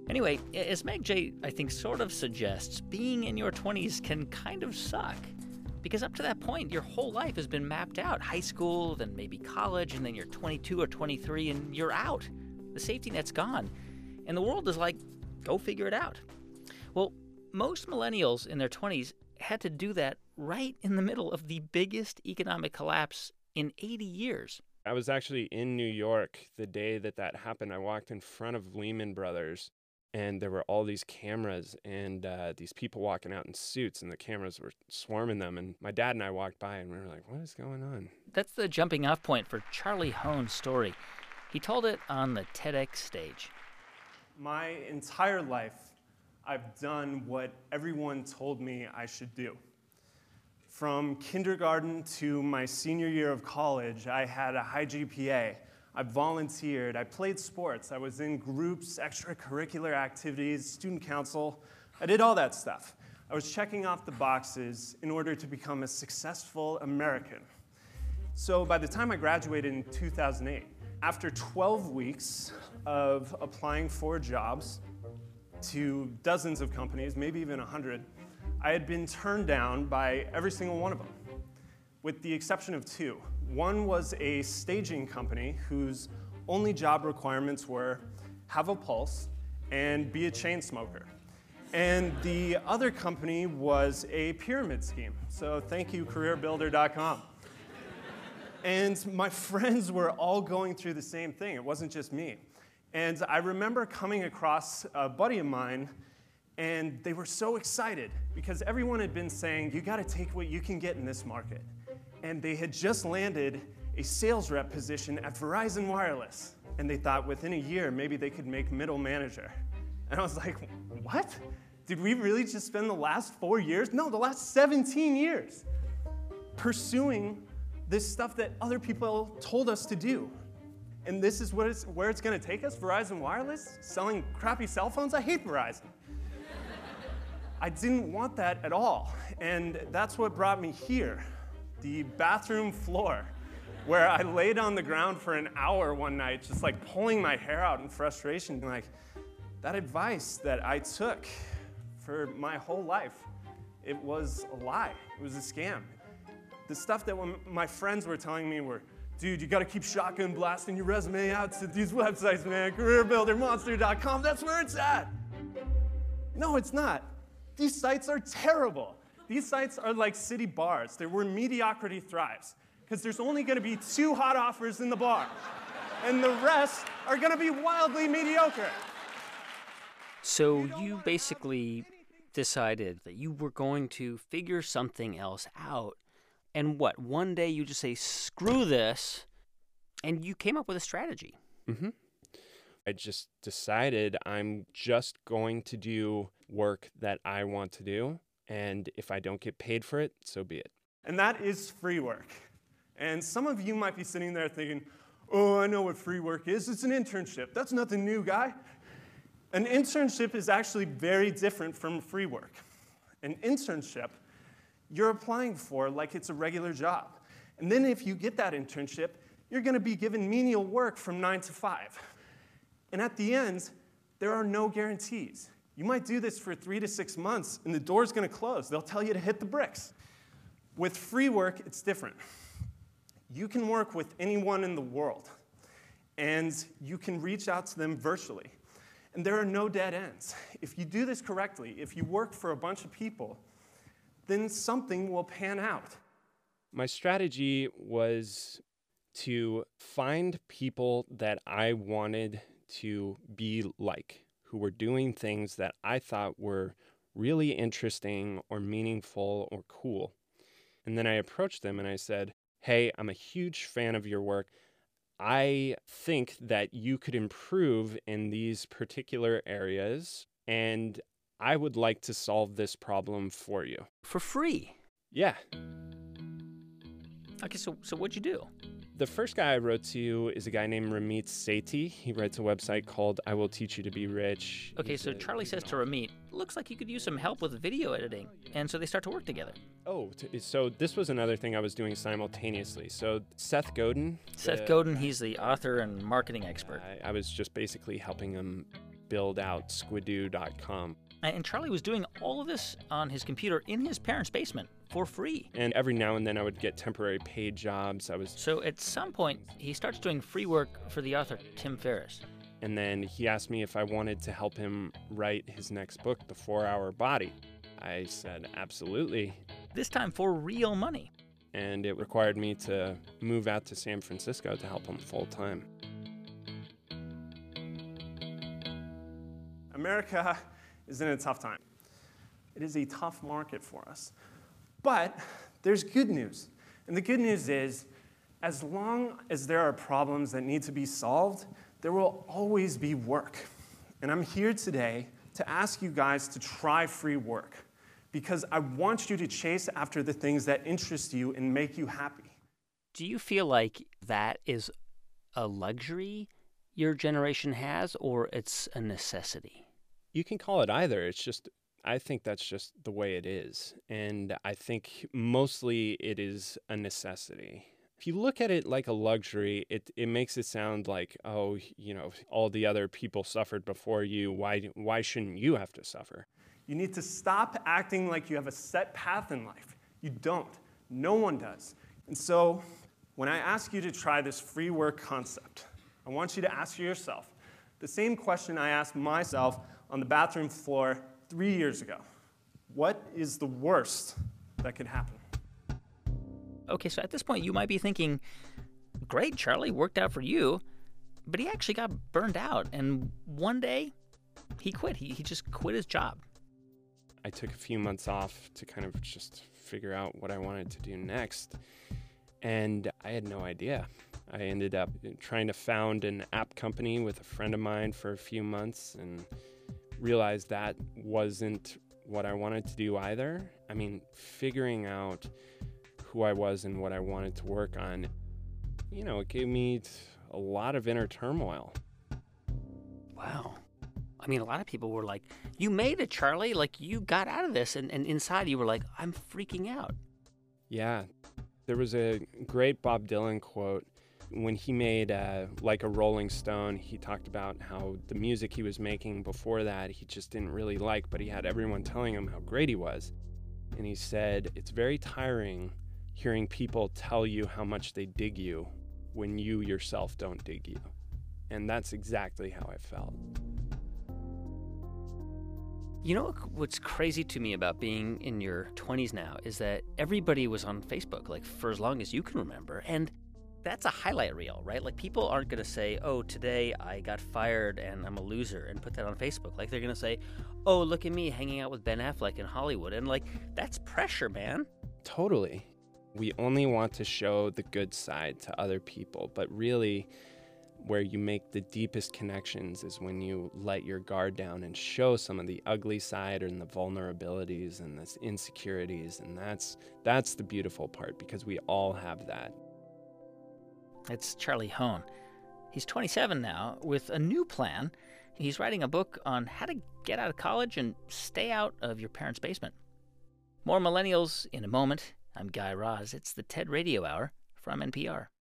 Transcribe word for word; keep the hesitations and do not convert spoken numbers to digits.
Anyway, as Meg J, I think, sort of suggests, being in your twenties can kind of suck. Because up to that point, your whole life has been mapped out. High school, then maybe college, and then you're twenty-two or twenty-three, and you're out. The safety net's gone. And the world is like, go figure it out. Well, most millennials in their twenties had to do that right in the middle of the biggest economic collapse in eighty years. I was actually in New York the day that that happened. I walked in front of Lehman Brothers, and there were all these cameras and uh, these people walking out in suits, and the cameras were swarming them. And my dad and I walked by, and we were like, what is going on? That's the jumping off point for Charlie Hohn's story. He told it on the TEDx stage. My entire life, I've done what everyone told me I should do. From kindergarten to my senior year of college, I had a high G P A. I volunteered, I played sports, I was in groups, extracurricular activities, student council. I did all that stuff. I was checking off the boxes in order to become a successful American. So by the time I graduated in two thousand eight, after twelve weeks of applying for jobs to dozens of companies, maybe even one hundred, I had been turned down by every single one of them, with the exception of two. One was a staging company whose only job requirements were have a pulse and be a chain smoker. And the other company was a pyramid scheme. So thank you, career builder dot com. And my friends were all going through the same thing. It wasn't just me. And I remember coming across a buddy of mine, and they were so excited because everyone had been saying, you got to take what you can get in this market. And they had just landed a sales rep position at Verizon Wireless. And they thought within a year, maybe they could make middle manager. And I was like, what? Did we really just spend the last four years? No, the last seventeen years pursuing this stuff that other people told us to do. And this is what it's, where it's going to take us? Verizon Wireless? Selling crappy cell phones? I hate Verizon. I didn't want that at all. And that's what brought me here. The bathroom floor, where I laid on the ground for an hour one night, just like pulling my hair out in frustration. Like, that advice that I took for my whole life, it was a lie. It was a scam. The stuff that when my friends were telling me were, dude, you gotta keep shotgun blasting your resume out to these websites, man, career builder monster dot com, that's where it's at. No, it's not. These sites are terrible. These sites are like city bars. They're where mediocrity thrives, because there's only going to be two hot offers in the bar, and the rest are going to be wildly mediocre. So you basically decided that you were going to figure something else out, and what, one day you just say, screw this, and you came up with a strategy. Mm-hmm. I just decided I'm just going to do work that I want to do. And if I don't get paid for it, so be it. And that is free work. And some of you might be sitting there thinking, oh, I know what free work is. It's an internship. That's nothing new, guy. An internship is actually very different from free work. An internship, you're applying for like it's a regular job. And then if you get that internship, you're going to be given menial work from nine to five. And at the end, there are no guarantees. You might do this for three to six months, and the door's going to close. They'll tell you to hit the bricks. With free work, it's different. You can work with anyone in the world, and you can reach out to them virtually. And there are no dead ends. If you do this correctly, if you work for a bunch of people, then something will pan out. My strategy was to find people that I wanted to be like, who were doing things that I thought were really interesting or meaningful or cool. And then I approached them and I said, hey, I'm a huge fan of your work. I think that you could improve in these particular areas, and I would like to solve this problem for you. For free? Yeah. Okay, so so what'd you do? The first guy I wrote to is a guy named Ramit Sethi. He writes a website called I Will Teach You to Be Rich. Okay, so Charlie says to Ramit, looks like you could use some help with video editing. And so they start to work together. Oh, t- so this was another thing I was doing simultaneously. So Seth Godin. Seth the, Godin, he's the author and marketing expert. I, I was just basically helping him build out squidoo dot com. And Charlie was doing all of this on his computer in his parents' basement for free. And every now and then I would get temporary paid jobs. I was So at some point, he starts doing free work for the author Tim Ferriss. And then he asked me if I wanted to help him write his next book, The four-Hour Body. I said, absolutely. This time for real money. And it required me to move out to San Francisco to help him full time. America is in a tough time. It is a tough market for us. But there's good news. And the good news is, as long as there are problems that need to be solved, there will always be work. And I'm here today to ask you guys to try free work, because I want you to chase after the things that interest you and make you happy. Do you feel like that is a luxury your generation has, or it's a necessity? You can call it either. It's just, I think that's just the way it is. And I think mostly it is a necessity. If you look at it like a luxury, it, it makes it sound like, oh, you know, all the other people suffered before you. Why, why shouldn't you have to suffer? You need to stop acting like you have a set path in life. You don't. No one does. And so when I ask you to try this free work concept, I want you to ask yourself the same question I asked myself on the bathroom floor three years ago. What is the worst that could happen? Okay, so at this point, you might be thinking, great, Charlie, worked out for you, but he actually got burned out, and one day, he quit. He, he just quit his job. I took a few months off to kind of just figure out what I wanted to do next, and I had no idea. I ended up trying to found an app company with a friend of mine for a few months and realized that wasn't what I wanted to do either. I mean, figuring out who I was and what I wanted to work on, you know, it gave me a lot of inner turmoil. Wow. I mean, a lot of people were like, you made it, Charlie. Like, you got out of this. And, and inside you were like, I'm freaking out. Yeah. There was a great Bob Dylan quote. When he made uh, Like a Rolling Stone, he talked about how the music he was making before that he just didn't really like, but he had everyone telling him how great he was. And he said, it's very tiring hearing people tell you how much they dig you when you yourself don't dig you. And that's exactly how I felt. You know what's crazy to me about being in your twenties now is that everybody was on Facebook, like, for as long as you can remember. And that's a highlight reel, right? Like, people aren't going to say, oh, today I got fired and I'm a loser, and put that on Facebook. Like, they're going to say, oh, look at me hanging out with Ben Affleck in Hollywood. And, like, that's pressure, man. Totally. We only want to show the good side to other people, but really where you make the deepest connections is when you let your guard down and show some of the ugly side and the vulnerabilities and the insecurities. And that's that's the beautiful part, because we all have that. It's Charlie Hoehn. He's twenty-seven now with a new plan. He's writing a book on how to get out of college and stay out of your parents' basement. More millennials in a moment. I'm Guy Raz. It's the TED Radio Hour from N P R.